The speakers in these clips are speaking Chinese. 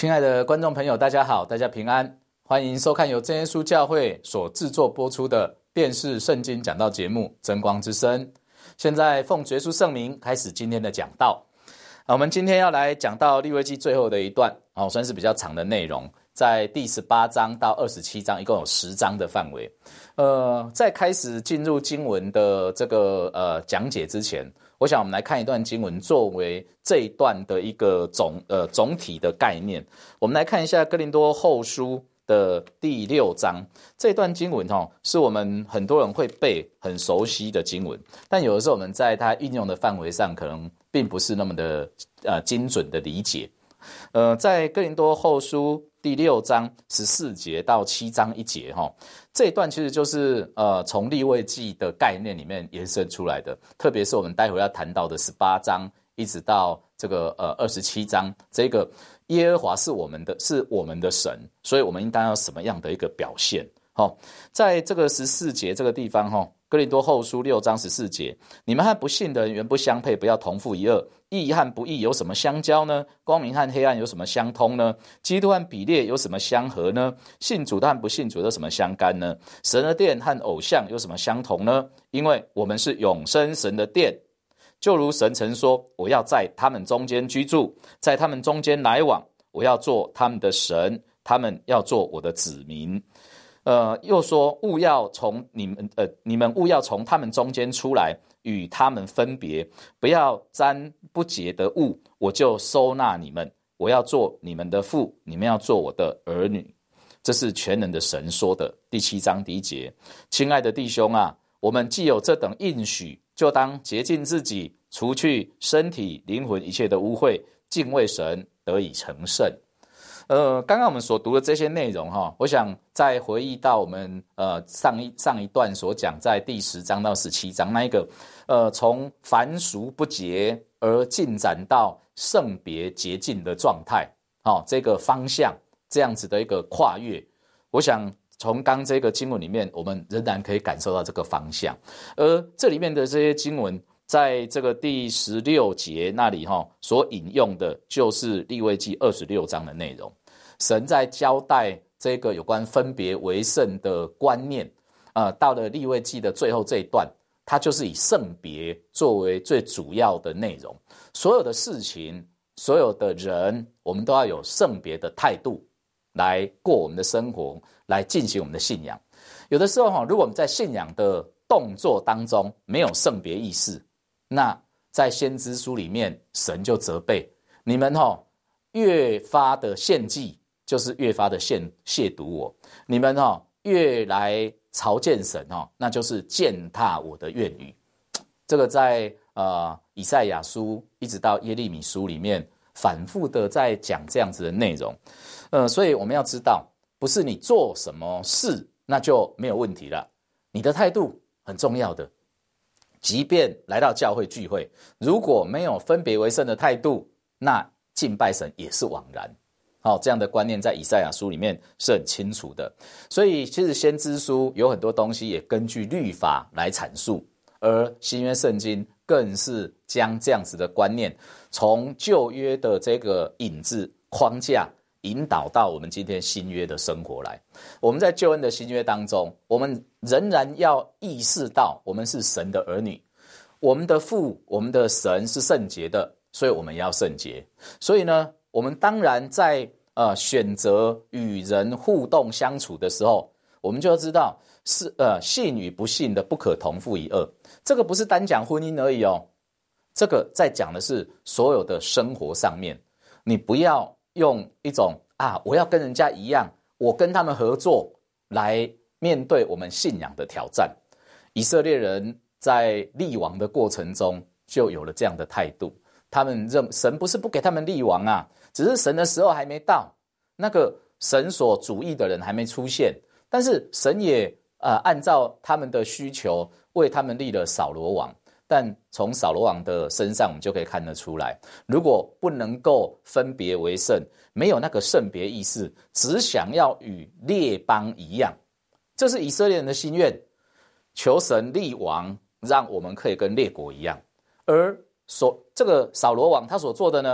亲爱的观众朋友，大家好，大家平安，欢迎收看由真耶稣教会所制作播出的辨识圣经讲道节目《真光之声》。现在奉主耶稣圣名开始今天的讲道。我们今天要来讲到利未记最后的一段，算是比较长的内容，在第18章到27章，一共有10章的范围。在开始进入经文的这个讲解之前，我想我们来看一段经文，作为这一段的一个总体的概念。我们来看一下哥林多后书的第6章，这段经文是我们很多人会背很熟悉的经文，但有的时候我们在它运用的范围上可能并不是那么的精准的理解。在哥林多后书第6章14节到7章1节这一段其实就是从利未记的概念里面延伸出来的，特别是我们待会要谈到的18章一直到这个27章，这个耶和华是我们的神，所以我们应当要什么样的一个表现。在这个14节这个地方哥林多后书6章14节，你们和不信的人原不相配，不要同负一轭。义和不义有什么相交呢？光明和黑暗有什么相通呢？基督和比列有什么相合呢？信主和不信主有什么相干呢？神的殿和偶像有什么相同呢？因为我们是永生神的殿，就如神曾说，我要在他们中间居住，在他们中间来往，我要做他们的神，他们要做我的子民。又说你们务要从他们中间出来，与他们分别，不要沾不洁的物，我就收纳你们，我要做你们的父，你们要做我的儿女。这是全能的神说的。第7章第1节，亲爱的弟兄啊，我们既有这等应许，就当洁净自己，除去身体灵魂一切的污秽，敬畏神，得以成圣。刚刚我们所读的这些内容我想再回忆到我们上一段所讲，在第10章到17章那一个从凡俗不洁而进展到圣别洁净的状态这个方向，这样子的一个跨越，我想从刚这个经文里面我们仍然可以感受到这个方向。而这里面的这些经文在这个第16节那里所引用的就是利未记26章的内容。神在交代这个有关分别为圣的观念，到了利未记的最后这一段，它就是以圣别作为最主要的内容。所有的事情，所有的人，我们都要有圣别的态度来过我们的生活，来进行我们的信仰。有的时候如果我们在信仰的动作当中没有圣别意识，那在先知书里面神就责备你们越发的献祭，就是越发的亵渎我，你们越来朝见神那就是践踏我的愿语。这个在以赛亚书一直到耶利米书里面反复的在讲这样子的内容。所以我们要知道，不是你做什么事那就没有问题了，你的态度很重要的。即便来到教会聚会，如果没有分别为圣的态度，那敬拜神也是枉然。这样的观念在以赛亚书里面是很清楚的。所以其实先知书有很多东西也根据律法来阐述，而新约圣经更是将这样子的观念从旧约的这个引子框架引导到我们今天新约的生活来。我们在救恩的新约当中，我们仍然要意识到我们是神的儿女，我们的父，我们的神是圣洁的，所以我们也要圣洁。所以呢，我们当然在选择与人互动相处的时候，我们就要知道是信与不信的不可同负一轭。这个不是单讲婚姻而已这个在讲的是所有的生活上面，你不要用一种我要跟人家一样，我跟他们合作来面对我们信仰的挑战。以色列人在立王的过程中就有了这样的态度，他们神不是不给他们立王只是神的时候还没到，那个神所主意的人还没出现，但是神也按照他们的需求为他们立了扫罗王。但从扫罗王的身上我们就可以看得出来，如果不能够分别为圣，没有那个圣别意识，只想要与列邦一样，这是以色列人的心愿，求神立王，让我们可以跟列国一样。而这个扫罗王他所做的呢，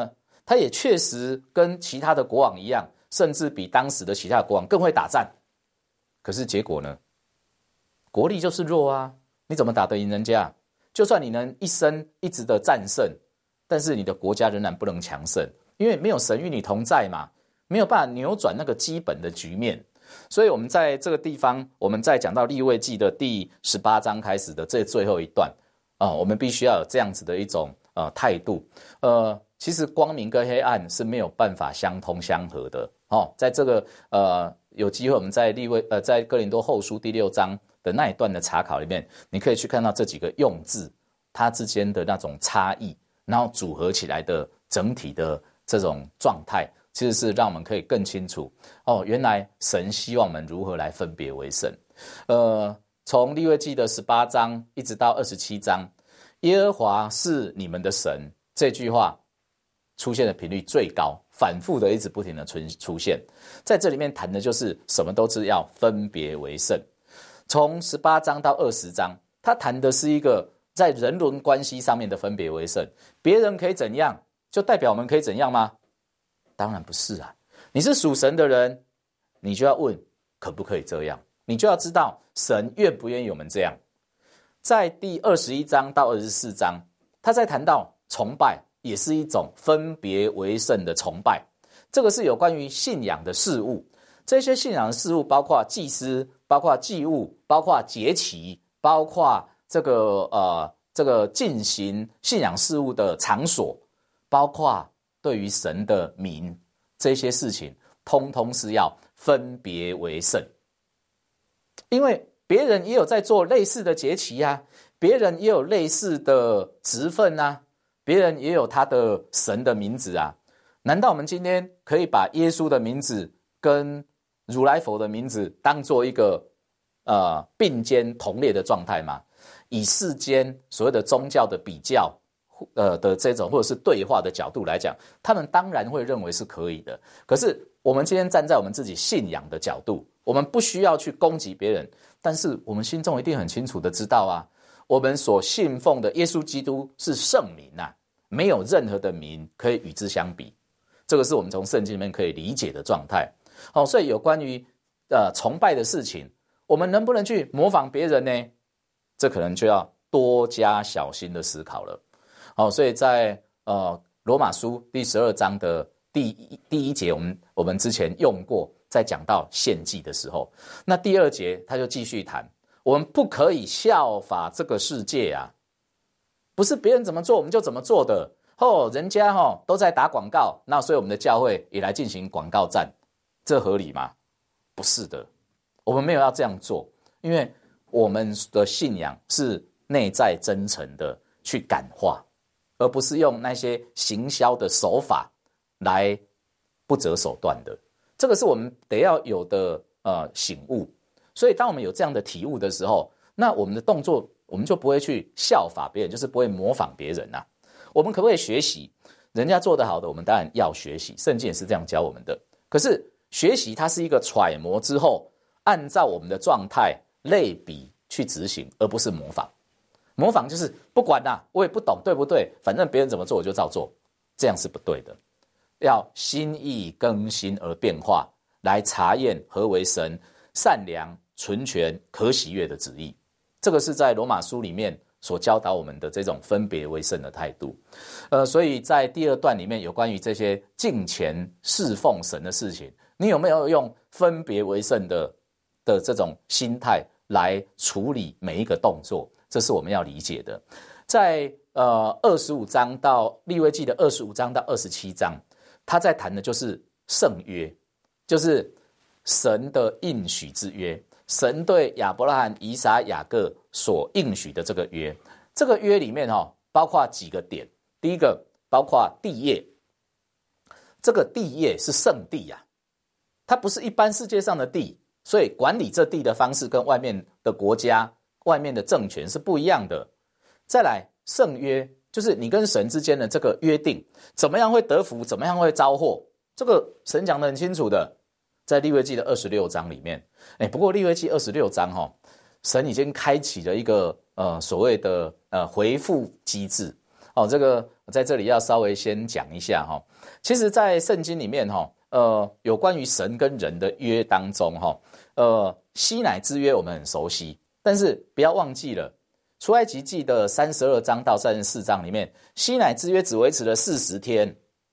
他也确实跟其他的国王一样，甚至比当时的其他的国王更会打战。可是结果呢？国力就是弱啊，你怎么打得赢人家？就算你能一生一直的战胜，但是你的国家仍然不能强盛，因为没有神与你同在嘛，没有办法扭转那个基本的局面。所以我们在这个地方，我们在讲到利未记的第18章开始的这最后一段我们必须要有这样子的一种态度。其实光明跟黑暗是没有办法相通相合的在这个有机会我们在在哥林多后书第6章的那一段的查考里面，你可以去看到这几个用字它之间的那种差异，然后组合起来的整体的这种状态，其实是让我们可以更清楚原来神希望我们如何来分别为圣。从利未记的18章一直到27章，耶和华是你们的神，这句话出现的频率最高，反复的一直不停的出现。在这里面谈的就是什么都是要分别为圣。从18章到20章，他谈的是一个在人伦关系上面的分别为圣。别人可以怎样，就代表我们可以怎样吗？当然不是啊！你是属神的人，你就要问可不可以这样，你就要知道神愿不愿意我们这样。在第21章到24章，他在谈到崇拜也是一种分别为圣的崇拜，这个是有关于信仰的事物。这些信仰的事物包括祭司，包括祭物，包括节期，包括这个进行信仰事物的场所，包括对于神的名，这些事情通通是要分别为圣。因为别人也有在做类似的节期啊，别人也有类似的职分啊，别人也有他的神的名字啊。难道我们今天可以把耶稣的名字跟如来佛的名字当做一个并肩同列的状态吗？以世间所谓的宗教的比较的这种或者是对话的角度来讲，他们当然会认为是可以的。可是我们今天站在我们自己信仰的角度，我们不需要去攻击别人，但是我们心中一定很清楚的知道我们所信奉的耶稣基督是圣名没有任何的名可以与之相比。这个是我们从圣经里面可以理解的状态。所以有关于崇拜的事情，我们能不能去模仿别人呢？这可能就要多加小心的思考了。所以在罗马书第12章的第一节，我们之前用过，在讲到献祭的时候，那第2节他就继续谈，我们不可以效法这个世界不是别人怎么做我们就怎么做的人家都在打广告，那所以我们的教会也来进行广告战，这合理吗？不是的，我们没有要这样做，因为我们的信仰是内在真诚的去感化，而不是用那些行销的手法来不择手段的。这个是我们得要有的醒悟。所以当我们有这样的体悟的时候，那我们的动作我们就不会去效法别人，就是不会模仿别人我们可不可以学习人家做得好的？我们当然要学习，圣经也是这样教我们的。可是学习它是一个揣摩之后，按照我们的状态类比去执行，而不是模仿。模仿就是不管我也不懂对不对，反正别人怎么做我就照做，这样是不对的。要心意更新而变化，来查验何为神善良、纯全、可喜悦的旨意。这个是在罗马书里面所教导我们的这种分别为圣的态度。所以在第2段里面有关于这些敬虔侍奉神的事情，你有没有用分别为圣的这种心态来处理每一个动作？这是我们要理解的。在25章到利未记的25章到27章，他在谈的就是圣约，就是神的应许之约，神对亚伯拉罕、以撒、雅各所应许的这个约。这个约里面包括几个点。第一个包括地业，这个地业是圣地它不是一般世界上的地，所以管理这地的方式跟外面的国家、外面的政权是不一样的。再来，圣约就是你跟神之间的这个约定，怎么样会得福，怎么样会遭祸，这个神讲得很清楚的，在利未记的26章里面。不过利未记26章神已经开启了一个所谓的回复机制这个我在这里要稍微先讲一下其实在圣经里面有关于神跟人的约当中西乃之约我们很熟悉，但是不要忘记了出埃及记的32章到34章里面，西乃之约只维持了40天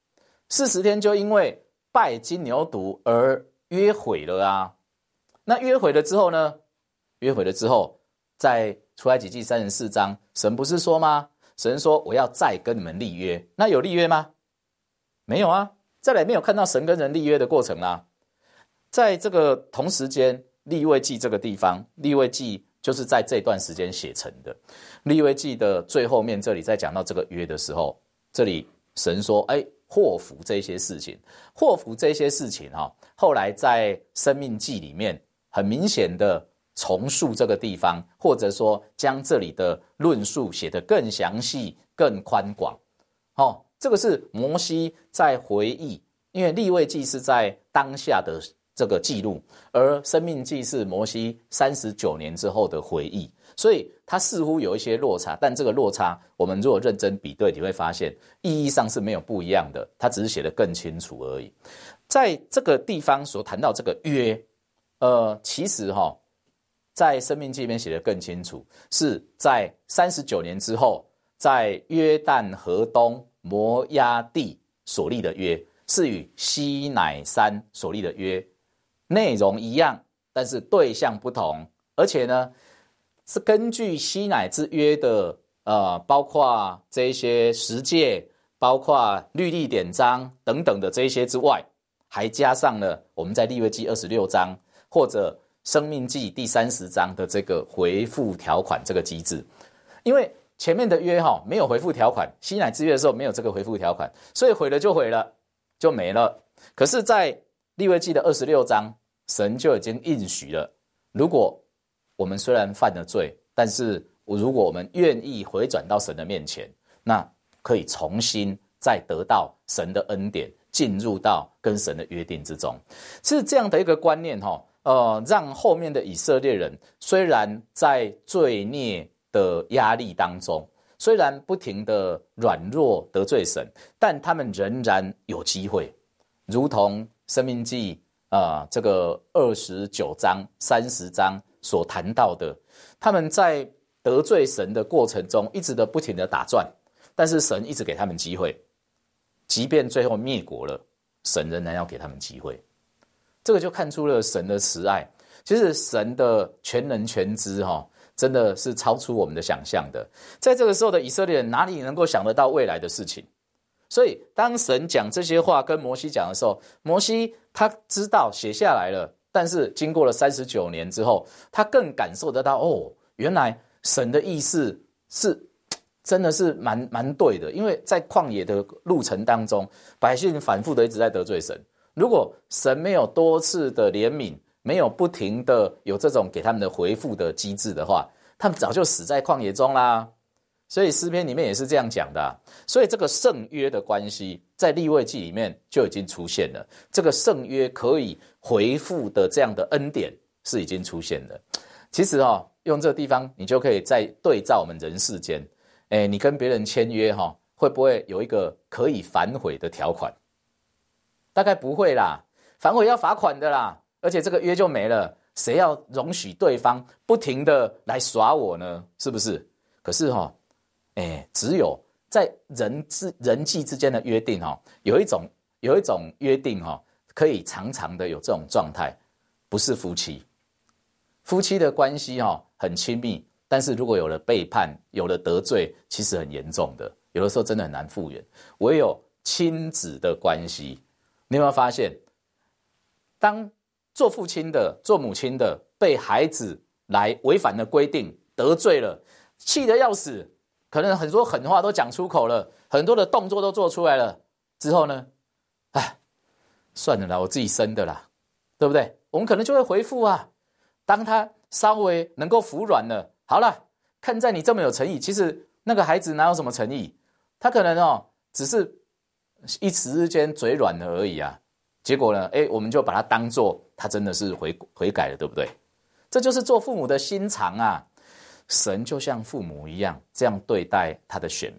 ，40天就因为拜金牛犊而约毁了啊。那约毁了之后呢？约毁了之后，在出埃及记34章，神不是说吗？神说我要再跟你们立约，那有立约吗？没有啊，再来没有看到神跟人立约的过程啦。在这个同时间，利未记这个地方，利未记就是在这段时间写成的。利未记的最后面这里在讲到这个约的时候，这里神说祸福这些事情，祸福这些事情后来在申命记里面很明显的重述这个地方，或者说将这里的论述写得更详细更宽广这个是摩西在回忆，因为利未记是在当下的这个记录，而申命记是摩西39年之后的回忆，所以它似乎有一些落差，但这个落差我们如果认真比对，你会发现意义上是没有不一样的，它只是写得更清楚而已。在这个地方所谈到这个约其实在申命记里面写得更清楚，是在39年之后，在约旦河东摩押地所立的约，是与西乃山所立的约，内容一样，但是对象不同，而且呢是根据西乃之约的包括这一些十诫，包括律例典章等等的这一些之外，还加上了我们在利未记26章或者生命记第30章的这个回复条款这个机制。因为前面的约没有回复条款，西乃之约的时候没有这个回复条款，所以毁了就毁了，就没了。可是在利未记的26章，神就已经应许了，如果我们虽然犯了罪，但是如果我们愿意回转到神的面前，那可以重新再得到神的恩典，进入到跟神的约定之中。是这样的一个观念让后面的以色列人虽然在罪孽的压力当中，虽然不停的软弱得罪神，但他们仍然有机会，如同申命记这个29章30章所谈到的，他们在得罪神的过程中一直的不停的打转，但是神一直给他们机会，即便最后灭国了，神仍然要给他们机会。这个就看出了神的慈爱。其实神的全能全知真的是超出我们的想象的。在这个时候的以色列人哪里能够想得到未来的事情？所以当神讲这些话跟摩西讲的时候，摩西他知道写下来了，但是经过了39年之后，他更感受得到原来神的意思是真的是蛮对的。因为在旷野的路程当中，百姓反复的一直在得罪神，如果神没有多次的怜悯，没有不停的有这种给他们的回复的机制的话，他们早就死在旷野中啦。所以诗篇里面也是这样讲的所以这个圣约的关系在利未记里面就已经出现了，这个圣约可以回复的这样的恩典是已经出现了。其实用这个地方你就可以再对照我们人世间，你跟别人签约会不会有一个可以反悔的条款？大概不会啦，反悔要罚款的啦，而且这个约就没了，谁要容许对方不停的来耍我呢？是不是？可是只有在人际之间的约定有一种约定可以常常的有这种状态，不是夫妻。夫妻的关系很亲密，但是如果有了背叛，有了得罪，其实很严重的，有的时候真的很难复原。唯有亲子的关系，你有没有发现，当做父亲的做母亲的被孩子来违反了规定，得罪了，气得要死，可能很多狠话都讲出口了，很多的动作都做出来了，之后呢算了啦，我自己生的啦，对不对？我们可能就会回复当他稍微能够服软了，好了，看在你这么有诚意，其实那个孩子哪有什么诚意，他可能只是一时之间嘴软了而已结果呢我们就把他当作他真的是悔改了，对不对？这就是做父母的心肠神就像父母一样这样对待他的选民，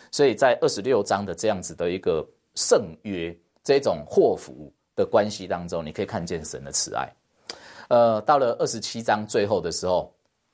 所以在26章的这样子的一个圣约这种祸福的关系当中，你可以看见神的慈爱。到了27章最后的时候，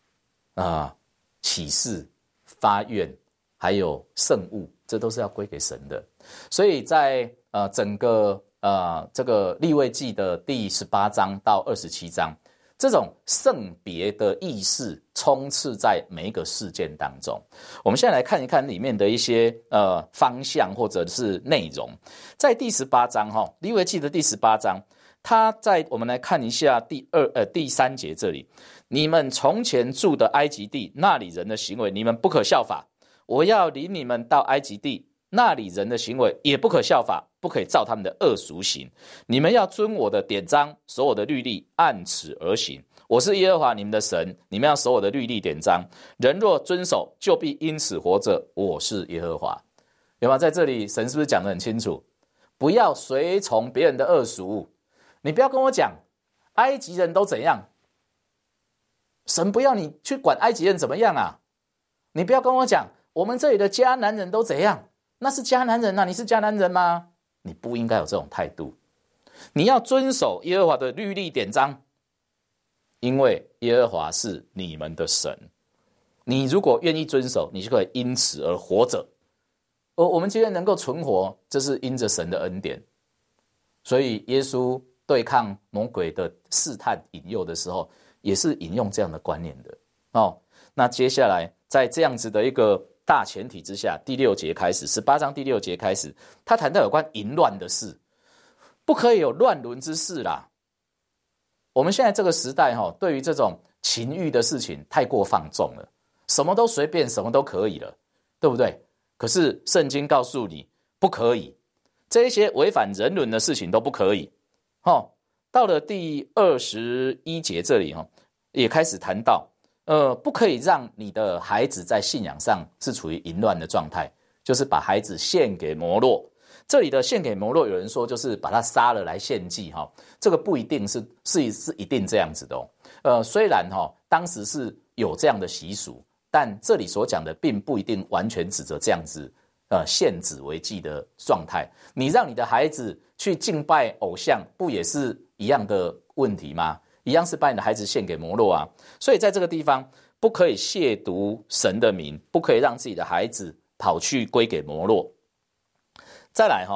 启示、发愿还有圣物，这都是要归给神的。所以在整个这个利未记的第18章到27章，这种圣别的意识充斥在每一个事件当中。我们现在来看一看里面的一些方向或者是内容。在第18章利未记的第18章，我们来看一下第3节这里，你们从前住的埃及地，那里人的行为，你们不可效法。我要领你们到埃及地，那里人的行为也不可效法，不可以照他们的恶俗行。你们要遵我的典章，守我的律例，按此而行。我是耶和华你们的神，你们要守我的律例典章。人若遵守，就必因此活着。我是耶和华。有吗？在这里神是不是讲得很清楚？不要随从别人的恶俗。你不要跟我讲埃及人都怎样，神不要你去管埃及人怎么样啊。你不要跟我讲我们这里的迦南人都怎样，那是迦南人啊，你是迦南人吗？你不应该有这种态度。你要遵守耶和华的律例典章，因为耶和华是你们的神。你如果愿意遵守，你就可以因此而活着。而我们今天能够存活，这是因着神的恩典。所以耶稣对抗魔鬼的试探引诱的时候，也是引用这样的观念的。那接下来在这样子的一个大前提之下，第6节开始，18章第6节开始，他谈到有关淫乱的事，不可以有乱伦之事啦。我们现在这个时代对于这种情欲的事情太过放纵了，什么都随便，什么都可以了，对不对？可是圣经告诉你不可以，这一些违反人伦的事情都不可以。到了第21节这里也开始谈到不可以让你的孩子在信仰上是处于淫乱的状态，就是把孩子献给摩洛。这里的献给摩洛，有人说就是把他杀了来献祭这个不一定是一定这样子的虽然当时是有这样的习俗，但这里所讲的并不一定完全指着这样子献子为祭的状态。你让你的孩子去敬拜偶像，不也是一样的问题吗？一样是把你的孩子献给摩洛啊。所以在这个地方不可以亵渎神的名，不可以让自己的孩子跑去归给摩洛。再来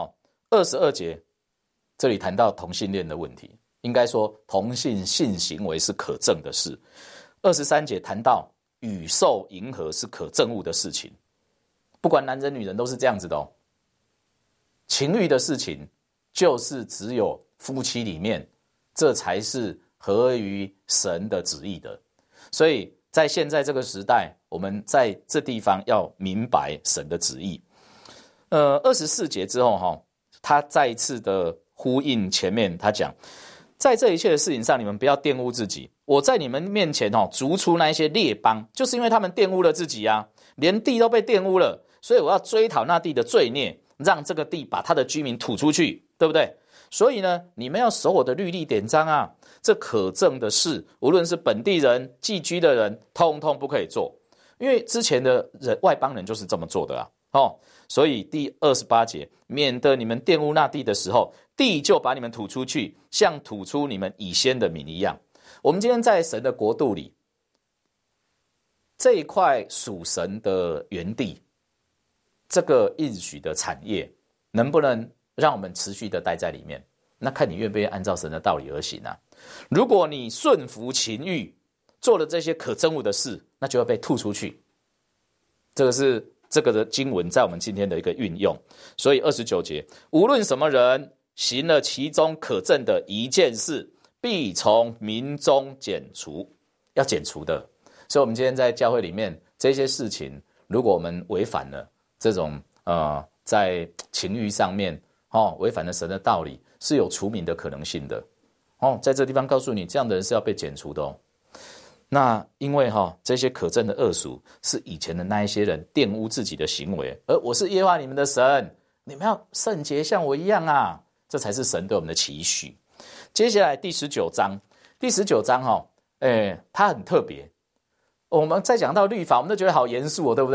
22节这里谈到同性恋的问题，应该说同性性行为是可憎的事。23节谈到与兽迎合是可憎恶的事情，不管男人女人都是这样子的情欲的事情就是只有夫妻里面，这才是合于神的旨意的。所以在现在这个时代，我们在这地方要明白神的旨意。24节之后他再一次的呼应前面他讲，在这一切的事情上，你们不要玷污自己。我在你们面前逐出那一些列邦，就是因为他们玷污了自己啊，连地都被玷污了，所以我要追讨那地的罪孽，让这个地把他的居民吐出去，对不对？所以呢，你们要守我的律例典章啊，这可憎的事，无论是本地人、寄居的人，通通不可以做，因为之前的外邦人就是这么做的啊。所以第28节，免得你们玷污那地的时候，地就把你们吐出去，像吐出你们以先的民一样。我们今天在神的国度里，这一块属神的园地，这个应许的产业，能不能让我们持续的待在里面？那看你愿不愿意按照神的道理而行啊。如果你顺服情欲，做了这些可憎恶的事，那就要被吐出去。这个是这个的经文在我们今天的一个运用。所以29节，无论什么人行了其中可憎的一件事，必从民中剪除，要剪除的。所以我们今天在教会里面这些事情，如果我们违反了这种在情欲上面违反了神的道理，是有除名的可能性的在这地方告诉你，这样的人是要被剪除的那因为这些可憎的恶俗是以前的那一些人玷污自己的行为，而我是耶和华你们的神，你们要圣洁像我一样啊，这才是神对我们的期许。接下来第19章它很特别。我们在讲到律法，我们都觉得好严肃对不对？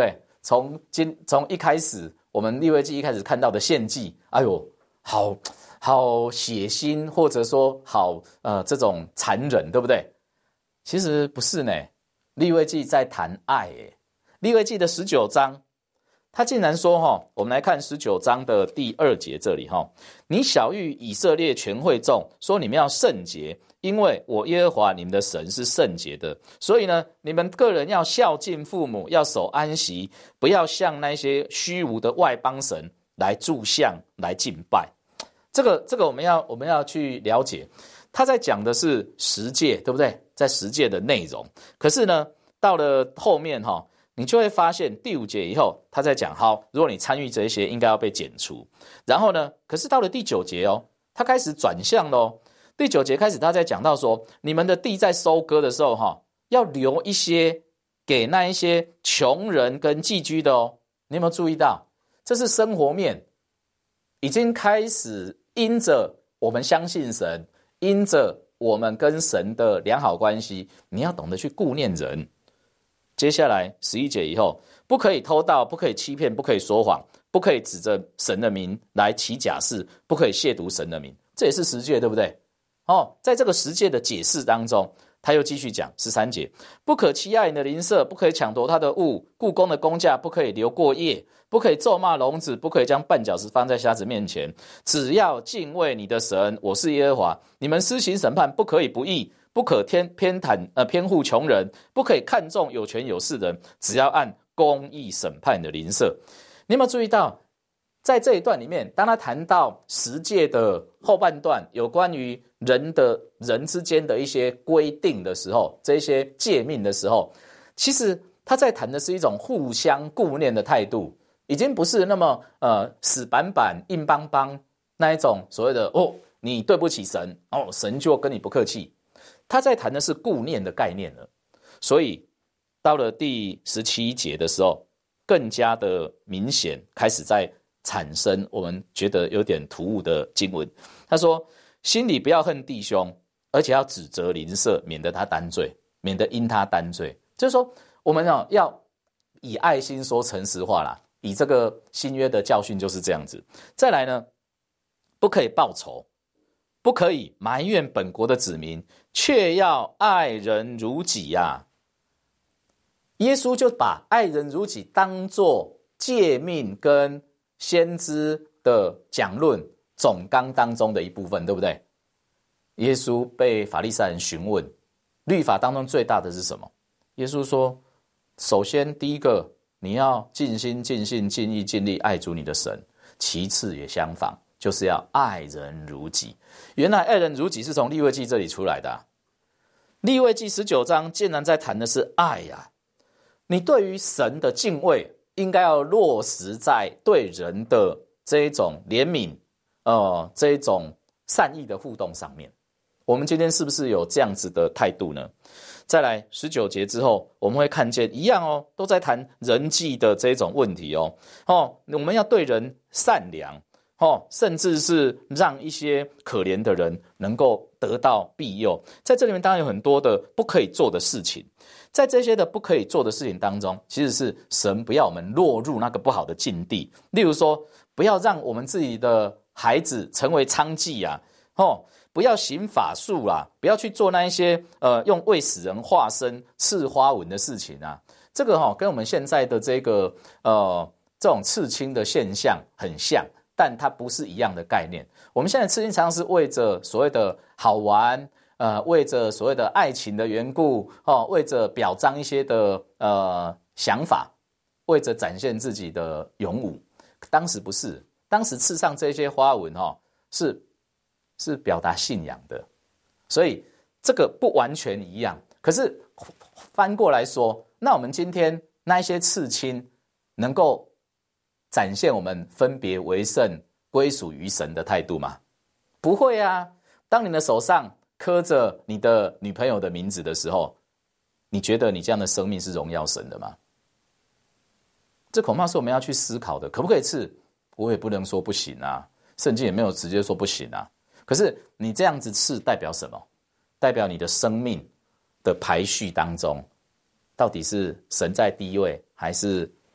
从一开始，我们利未记一开始看到的献祭，哎呦，好血腥，或者说好这种残忍，对不对？其实不是呢，利未记在谈爱耶。利未记的19章，他竟然说我们来看19章的第2节这里你晓谕以色列全会众说，你们要圣洁，因为我耶和华你们的神是圣洁的。所以呢，你们个人要孝敬父母，要守安息，不要向那些虚无的外邦神来铸像来敬拜。这个我们要去了解，他在讲的是十诫，对不对？在十诫的内容。可是呢，到了后面你就会发现第5节以后，他在讲好，如果你参与这些，应该要被剪除。然后呢，可是到了第9节他开始转向咯。第9节开始，他在讲到说，你们的地在收割的时候要留一些给那一些穷人跟寄居的你有没有注意到？这是生活面，已经开始因着我们相信神，因着我们跟神的良好关系，你要懂得去顾念人。接下来11节以后，不可以偷盗，不可以欺骗，不可以说谎，不可以指着神的名来起假誓，不可以亵渎神的名。这也是十诫，对不对？在这个十诫的解释当中，他又继续讲13节，不可欺压你的邻舍，不可以抢夺他的物，雇工的工价不可以留过夜，不可以咒骂聋子，不可以将绊脚石放在瞎子面前，只要敬畏你的神，我是耶和华。你们施行审判，不可以不义，不可偏护穷人，不可以看重有权有势的人，只要按公义审判你的邻舍。你有没有注意到，在这一段里面，当他谈到十诫的后半段，有关于人之间的一些规定的时候，这些诫命的时候，其实他在谈的是一种互相顾念的态度，已经不是那么死板板硬邦邦那一种所谓的你对不起神神就跟你不客气。他在谈的是顾念的概念了。所以到了第17节的时候，更加的明显，开始在产生我们觉得有点突兀的经文。他说，心里不要恨弟兄，而且要指责邻舍，免得他担罪，免得因他担罪。就是说我们要以爱心说诚实话啦，以这个新约的教训就是这样子。再来呢，不可以报仇，不可以埋怨本国的子民，却要爱人如己呀。耶稣就把爱人如己当作诫命跟先知的讲论总纲当中的一部分，对不对？耶稣被法利赛人询问，律法当中最大的是什么？耶稣说，首先第一个，你要尽心尽性尽意尽力爱主你的神，其次也相仿，就是要爱人如己。原来爱人如己是从利未记这里出来的利未记19章竟然在谈的是爱呀。你对于神的敬畏应该要落实在对人的这一种怜悯这一种善意的互动上面。我们今天是不是有这样子的态度呢？再来19节之后，我们会看见一样都在谈人际的这种问题我们要对人善良甚至是让一些可怜的人能够得到庇佑。在这里面当然有很多的不可以做的事情，在这些的不可以做的事情当中，其实是神不要我们落入那个不好的境地。例如说，不要让我们自己的孩子成为娼妓不要行法术不要去做那一些用未死人化身刺花纹的事情这个跟我们现在的这个这种刺青的现象很像，但它不是一样的概念。我们现在刺青常常是为着所谓的好玩为着所谓的爱情的缘故为着表彰一些的想法，为着展现自己的勇武。当时不是，当时刺上这些花纹是表达信仰的，所以这个不完全一样。可是翻过来说，那我们今天那一些刺青能够展现我们分别为圣归属于神的态度吗？不会啊。当你的手上刻着你的女朋友的名字的时候，你觉得你这样的生命是荣耀神的吗？这恐怕是我们要去思考的。可不可以刺？我也不能说不行圣经也没有直接说不行可是你这样子刺代表什么？代表你的生命的排序当中，到底是神在第一位，还是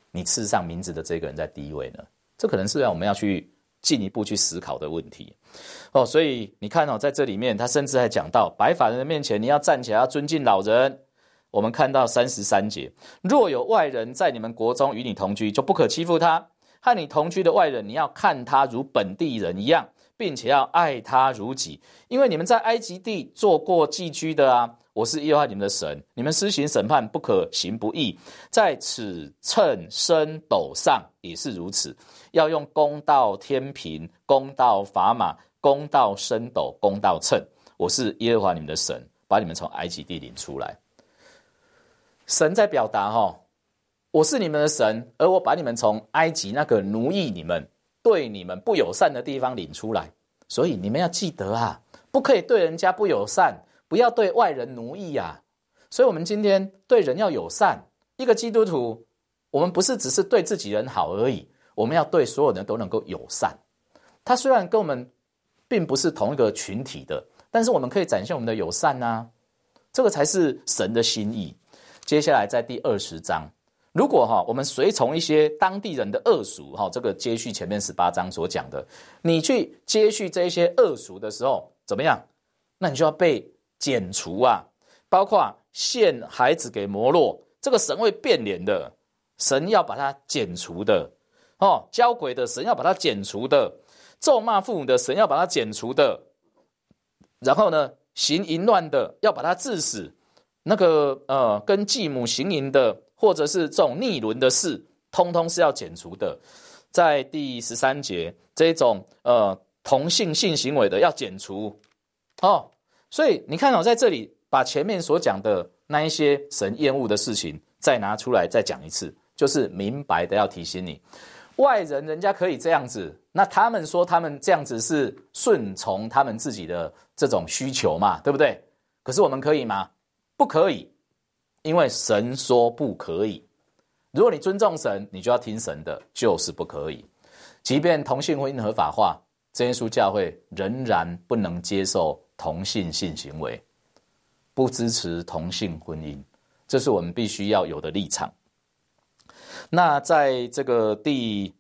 你赐上名字的这个人在第一位呢？这可能是让我们要去进一步去思考的问题。所以你看在这里面他甚至还讲到白发人的面前你要站起来，要尊敬老人。我们看到33节，若有外人在你们国中与你同居，就不可欺负他，和你同居的外人你要看他如本地人一样，并且要爱他如己，因为你们在埃及地做过寄居的啊。我是耶和华你们的神，你们施行审判不可行不义，在尺秤升斗上也是如此，要用公道天平、公道砝码、公道升斗、公道秤。我是耶和华你们的神，把你们从埃及地领出来。神在表达我是你们的神，而我把你们从埃及那个奴役你们、对你们不友善的地方领出来，所以你们要记得啊，不可以对人家不友善，不要对外人奴役啊。所以我们今天对人要友善，一个基督徒，我们不是只是对自己人好而已，我们要对所有人都能够友善。他虽然跟我们并不是同一个群体的，但是我们可以展现我们的友善啊，这个才是神的心意。接下来在第20章，如果我们随从一些当地人的恶俗，这个接续前面18章所讲的，你去接续这些恶俗的时候怎么样？那你就要被剪除啊，包括献孩子给摩洛，这个神会变脸的，神要把它剪除的交鬼的神要把它剪除的，咒骂父母的神要把它剪除的，然后呢行淫乱的要把它治死，那个跟继母行淫的，或者是这种逆伦的事，通通是要剪除的。在第13节，这种同性性行为的要剪除所以你看在这里把前面所讲的那一些神厌恶的事情再拿出来再讲一次，就是明白的要提醒你，外人人家可以这样子，那他们说他们这样子是顺从他们自己的这种需求嘛，对不对？可是我们可以吗？不可以，因为神说不可以。如果你尊重神，你就要听神的，就是不可以。即便同性婚姻合法化，真耶稣教会仍然不能接受同性性行为，不支持同性婚姻，这是我们必须要有的立场。那在这个第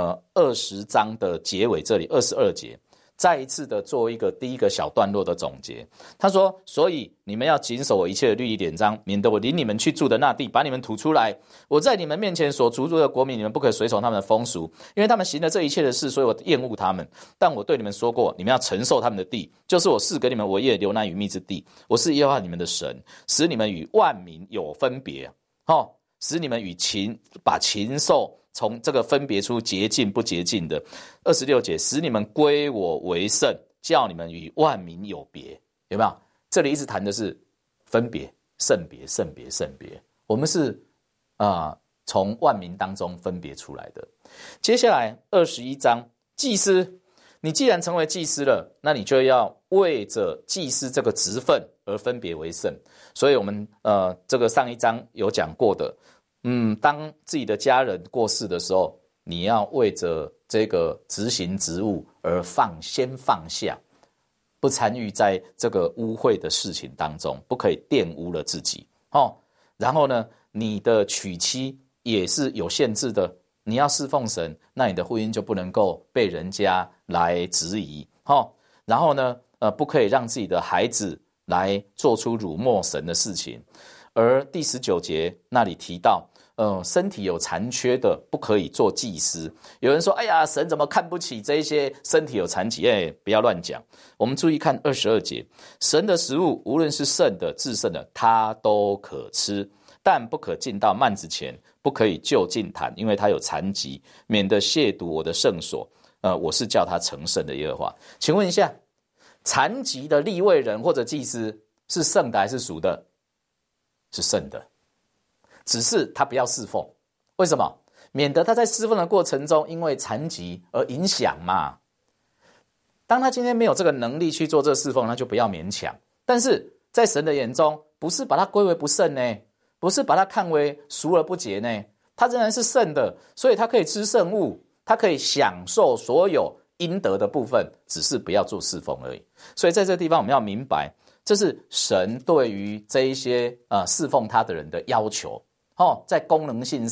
20章的结尾这里22节，再一次的做一个第一个小段落的总结。他说，所以你们要谨守我一切的律例典章，免得我领你们去住的那地把你们吐出来。我在你们面前所逐出的国民，你们不可随从他们的风俗，因为他们行了这一切的事，所以我厌恶他们。但我对你们说过，你们要承受他们的地，就是我赐给你们为业流奶与蜜之地。我是耶和华你们的神，使你们与万民有分别，使你们与把禽兽从这个分别出洁净不洁净的。26节，使你们归我为圣，叫你们与万民有别。有没有？这里一直谈的是分别、圣别、圣别、圣别。我们是从万民当中分别出来的。接下来21章，祭司，你既然成为祭司了，那你就要为着祭司这个职分而分别为圣。所以我们这个上一章有讲过的，当自己的家人过世的时候，你要为着这个执行职务而先放下，不参与在这个污秽的事情当中，不可以玷污了自己然后呢，你的娶妻也是有限制的，你要侍奉神，那你的婚姻就不能够被人家来质疑然后呢不可以让自己的孩子来做出辱没神的事情。而第19节那里提到身体有残缺的不可以做祭司。有人说，哎呀，神怎么看不起这些身体有残疾？不要乱讲。我们注意看22节，神的食物无论是圣的至圣的，他都可吃，但不可进到幔子前，不可以就近坛，因为他有残疾，免得亵渎我的圣所。我是叫他成圣的耶和华。请问一下，残疾的利未人或者祭司是圣的还是属的？是圣的，只是他不要侍奉。为什么？免得他在侍奉的过程中因为残疾而影响嘛。当他今天没有这个能力去做这个侍奉，那就不要勉强。但是在神的眼中，不是把他归为不圣呢，不是把他看为俗而不洁呢，他仍然是圣的，所以他可以吃圣物，他可以享受所有应得的部分，只是不要做侍奉而已。所以在这个地方我们要明白，这是神对于这一些侍奉他的人的要求在功能性上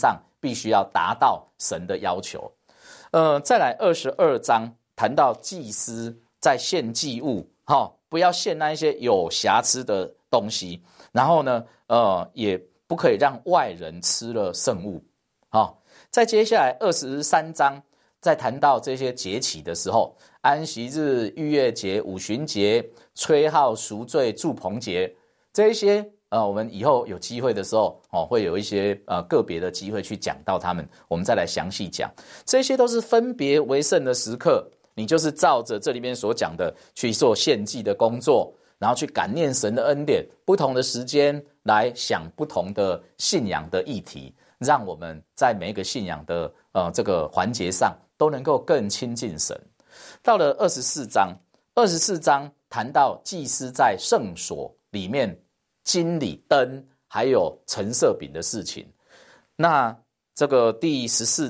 必须要达到神的要求。再来22章谈到祭司在献祭物，不要献那一些有瑕疵的东西，然后呢，也不可以让外人吃了圣物。再接下来23章在谈到这些节期的时候，安息日、逾越节、五旬节、吹号、赎罪、住棚节，这一些我们以后有机会的时候会有一些个别的机会去讲到他们，我们再来详细讲。这些都是分别为圣的时刻，你就是照着这里面所讲的去做献祭的工作，然后去感念神的恩典，不同的时间来想不同的信仰的议题，让我们在每一个信仰的这个环节上都能够更亲近神。到了24章谈到祭司在圣所里面经理灯还有陈设饼的事情。那这个第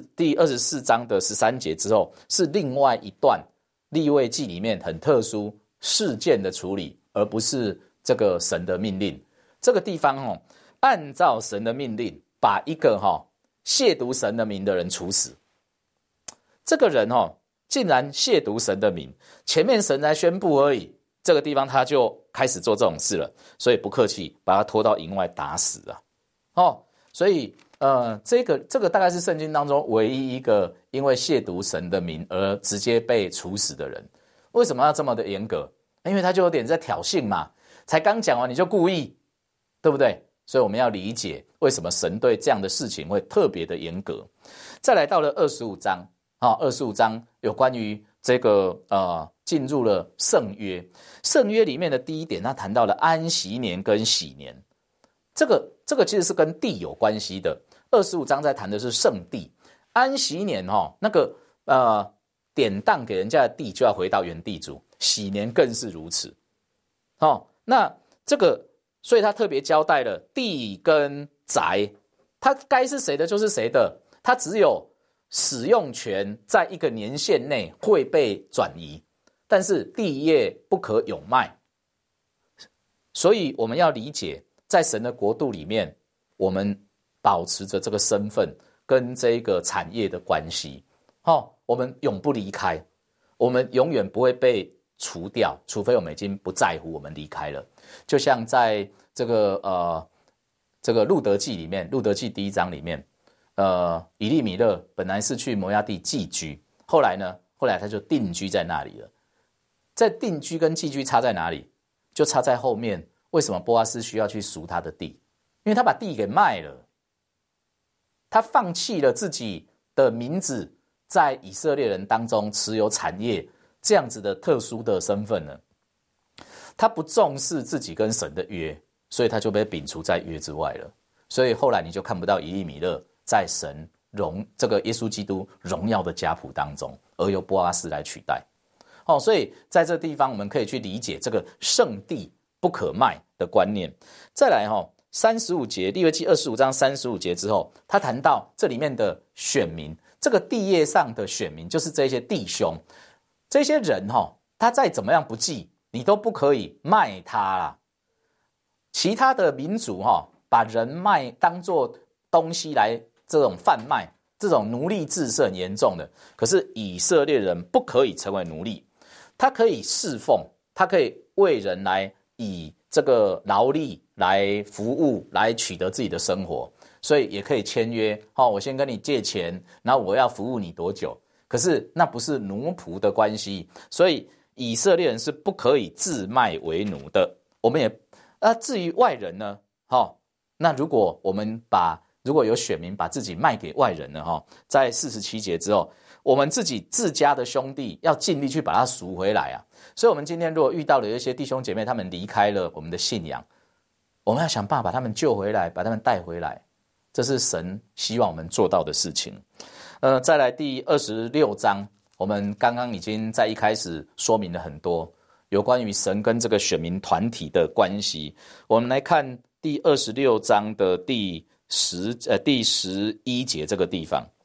24章的13节之后，是另外一段利未记里面很特殊事件的处理，而不是这个神的命令。这个地方按照神的命令把一个亵渎神的名的人处死。这个人竟然亵渎神的名，前面神才宣布而已，这个地方他就开始做这种事了，所以不客气把他拖到营外打死了。所以这个大概是圣经当中唯一一个因为亵渎神的名而直接被处死的人。为什么要这么的严格？因为他就有点在挑衅嘛，才刚讲完你就故意，对不对？所以我们要理解为什么神对这样的事情会特别的严格。再来到了25章，25章有关于这个进入了圣约。圣约里面的第一点，他谈到了安息年跟喜年。这个其实是跟地有关系的。25章在谈的是圣地，安息年那个典当给人家的地就要回到原地主，喜年更是如此。那这个所以他特别交代了地跟宅，它该是谁的就是谁的，它只有使用权在一个年限内会被转移，但是地业不可永卖。所以我们要理解，在神的国度里面，我们保持着这个身份跟这个产业的关系，我们永不离开，我们永远不会被除掉，除非我们已经不在乎，我们离开了。就像在这个路德记里面，路德记第1章里面，以利米勒本来是去摩押地寄居，后来他就定居在那里了。在定居跟寄居差在哪里？就差在后面，为什么波阿斯需要去赎他的地？因为他把地给卖了，他放弃了自己的名字在以色列人当中持有产业这样子的特殊的身份呢。他不重视自己跟神的约，所以他就被摒除在约之外了。所以后来你就看不到以利米勒在神这个耶稣基督荣耀的家谱当中，而由波阿斯来取代。所以在这地方我们可以去理解这个圣地不可卖的观念。再来35节，利未记25章35节之后，他谈到这里面的选民，这个地业上的选民就是这些弟兄，这些人他再怎么样不义，你都不可以卖他啦。其他的民族把人卖当作东西来这种贩卖，这种奴隶制是很严重的。可是以色列人不可以成为奴隶，他可以侍奉，他可以为人来以这个劳力来服务，来取得自己的生活，所以也可以签约。我先跟你借钱，然后我要服务你多久？可是那不是奴仆的关系，所以以色列人是不可以自卖为奴的。我们也至于外人呢，那如果有选民把自己卖给外人呢，在47节之后，我们自家的兄弟要尽力去把他赎回来啊。所以我们今天如果遇到了一些弟兄姐妹，他们离开了我们的信仰，我们要想办法把他们救回来，把他们带回来，这是神希望我们做到的事情。再来第26章，我们刚刚已经在一开始说明了很多有关于神跟这个选民团体的关系。我们来看第26章的第11节这个地方。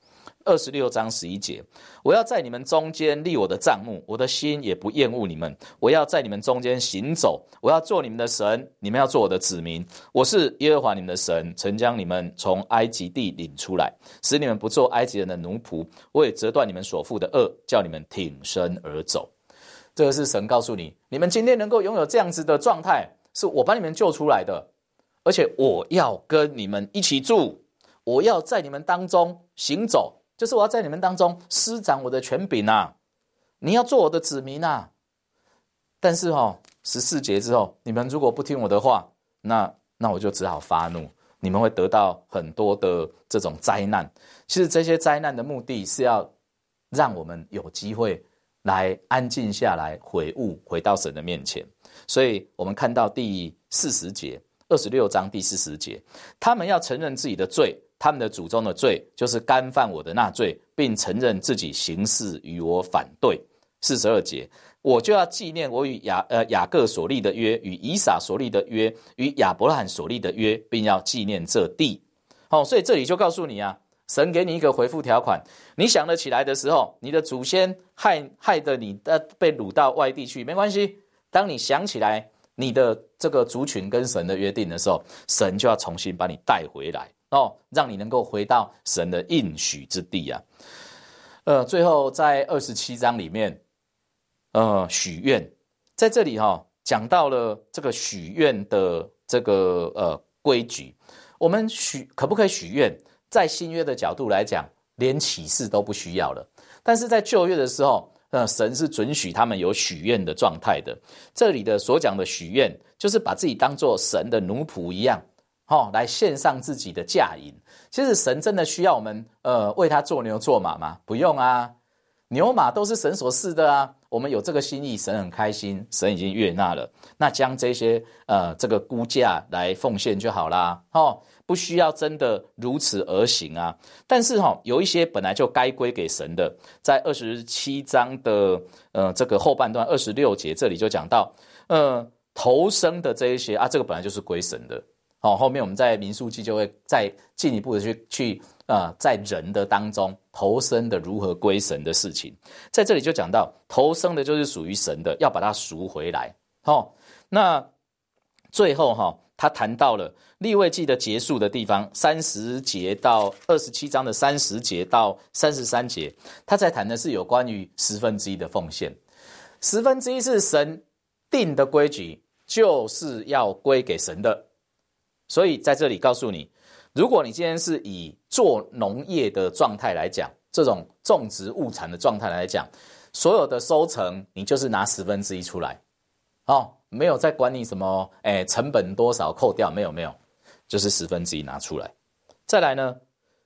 26章11节，我要在你们中间立我的帐幕，我的心也不厌恶你们，我要在你们中间行走，我要做你们的神，你们要做我的子民。我是耶和华你们的神，曾将你们从埃及地领出来，使你们不做埃及人的奴仆。我也折断你们所负的恶，叫你们挺身而走。这个是神告诉你，你们今天能够拥有这样子的状态，是我把你们救出来的，而且我要跟你们一起住，我要在你们当中行走，就是我要在你们当中施展我的权柄啊！你要做我的子民啊！但是14节之后，你们如果不听我的话，那我就只好发怒，你们会得到很多的这种灾难。其实这些灾难的目的是要让我们有机会来安静下来，悔悟，回到神的面前。所以我们看到第40节，26章第40节，他们要承认自己的罪，他们的祖宗的罪就是干犯我的那罪，并承认自己行事与我反对。42节，我就要纪念我与雅各所立的约，与以撒所立的约，与亚伯拉罕所立的约，并要纪念这地。所以这里就告诉你啊，神给你一个回复条款，你想得起来的时候，你的祖先害得你被掳到外地去，没关系。当你想起来你的这个族群跟神的约定的时候，神就要重新把你带回来让你能够回到神的应许之地啊。最后在27章里面，许愿，在这里讲到了这个许愿的这个规矩。我们可不可以许愿？在新约的角度来讲，连启示都不需要了。但是在旧约的时候，神是准许他们有许愿的状态的。这里的所讲的许愿，就是把自己当作神的奴仆一样，来献上自己的价银。其实神真的需要我们为他做牛做马吗？不用啊，牛马都是神所赐的啊。我们有这个心意，神很开心，神已经悦纳了。那将这些这个估价来奉献就好啦，不需要真的如此而行啊。但是有一些本来就该归给神的，在27章的这个后半段26节，这里就讲到头生的这一些啊，这个本来就是归神的。后面我们在民数记就会再进一步的去在人的当中头生的如何归神的事情，在这里就讲到头生的就是属于神的，要把它赎回来。那最后他谈到了利未记的结束的地方，30节到27章的30节到33节，他在谈的是有关于1/10的奉献。1/10是神定的规矩，就是要归给神的。所以在这里告诉你，如果你今天是以做农业的状态来讲，这种种植物产的状态来讲，所有的收成你就是拿1/10出来，没有在管你什么成本多少扣掉，没有，就是1/10拿出来。再来呢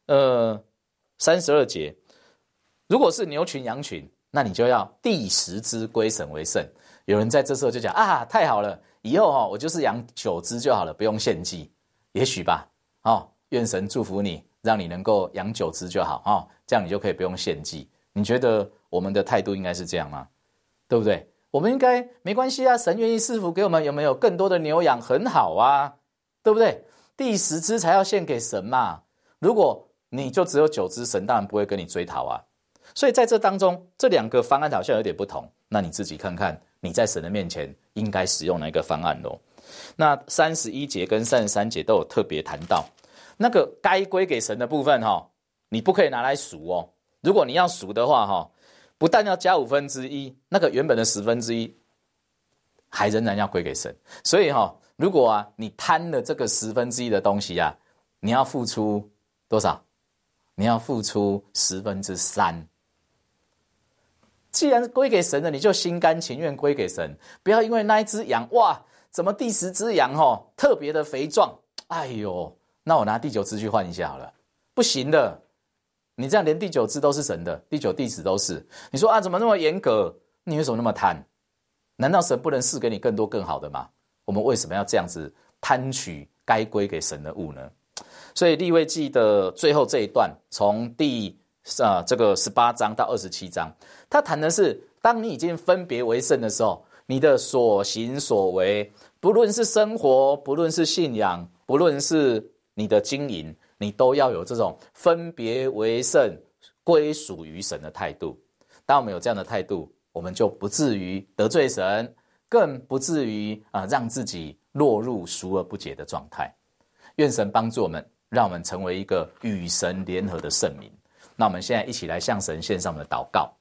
32节，如果是牛群羊群，那你就要第10只归神为圣。有人在这时候就讲啊，太好了，以后我就是养9只就好了，不用献祭。也许吧，愿神祝福你，让你能够养9只就好，这样你就可以不用献祭。你觉得我们的态度应该是这样吗？对不对？我们应该没关系啊，神愿意赐福给我们，有没有更多的牛羊很好啊，对不对？第10只才要献给神嘛。如果你就只有9只，神当然不会跟你追讨啊。所以在这当中，这两个方案好像有点不同，那你自己看看你在神的面前应该使用哪一个方案咯。那31节跟33节都有特别谈到那个该归给神的部分你不可以拿来赎哦。如果你要赎的话不但要加1/5，那个原本的1/10还仍然要归给神。所以如果你贪了这个1/10的东西你要付出多少？你要付出3/10。既然归给神了，你就心甘情愿归给神，不要因为那一只羊怎么第10只羊特别的肥壮，哎呦，那我拿第9只去换一下好了，不行的。你这样连第9只都是神的，第9、第10都是，你说怎么那么严格？你为什么那么贪？难道神不能赐给你更多更好的吗？我们为什么要这样子贪取该归给神的物呢？所以利未记的最后这一段，从第这个18章到27章，他谈的是当你已经分别为圣的时候，你的所行所为，不论是生活，不论是信仰，不论是你的经营，你都要有这种分别为圣归属于神的态度。当我们有这样的态度，我们就不至于得罪神，更不至于让自己落入赎而不解的状态。愿神帮助我们，让我们成为一个与神联合的圣民。那我们现在一起来向神献上我们的祷告。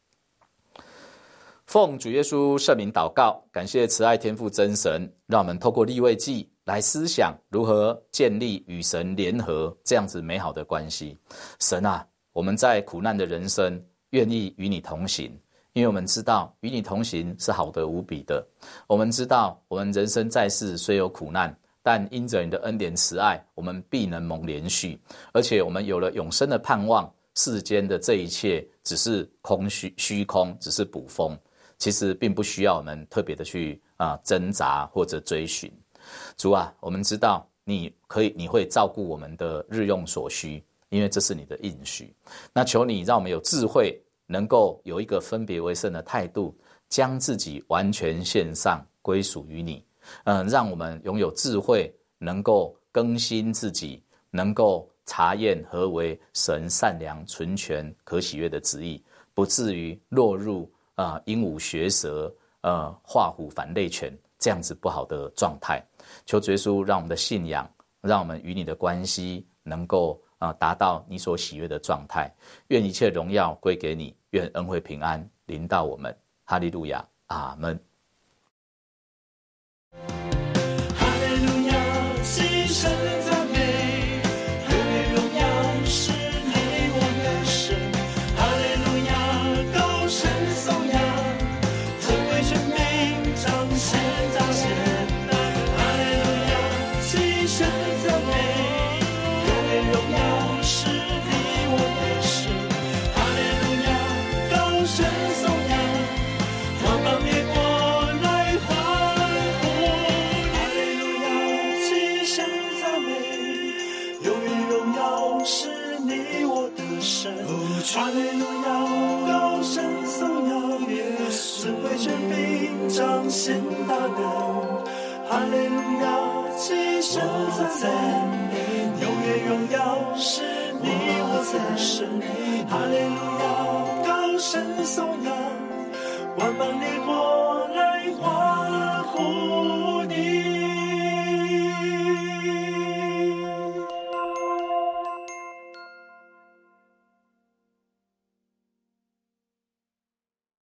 奉主耶稣圣名祷告，感谢慈爱天父真神，让我们透过利未记来思想如何建立与神联合这样子美好的关系。神啊，我们在苦难的人生愿意与你同行，因为我们知道与你同行是好得无比的。我们知道我们人生在世虽有苦难，但因着你的恩典慈爱，我们必能蒙连续，而且我们有了永生的盼望。世间的这一切只是虚空，只是捕风，其实并不需要我们特别的去挣扎或者追寻。主啊，我们知道你会照顾我们的日用所需，因为这是你的应许。那求你让我们有智慧，能够有一个分别为圣的态度，将自己完全献上，归属于你。让我们拥有智慧，能够更新自己，能够查验何为神善良、纯全、可喜悦的旨意，不至于落入鹦鹉学舌、画虎反类犬这样子不好的状态。求主耶稣让我们的信仰，让我们与你的关系能够达到你所喜悦的状态。愿一切荣耀归给你，愿恩惠平安临到我们。哈利路亚，阿们。 哈利路亚，高声颂扬，尊贵权柄彰显大能。哈利路亚，齐声赞美，永远荣耀是你我的神。哈利路亚，高声颂扬，万邦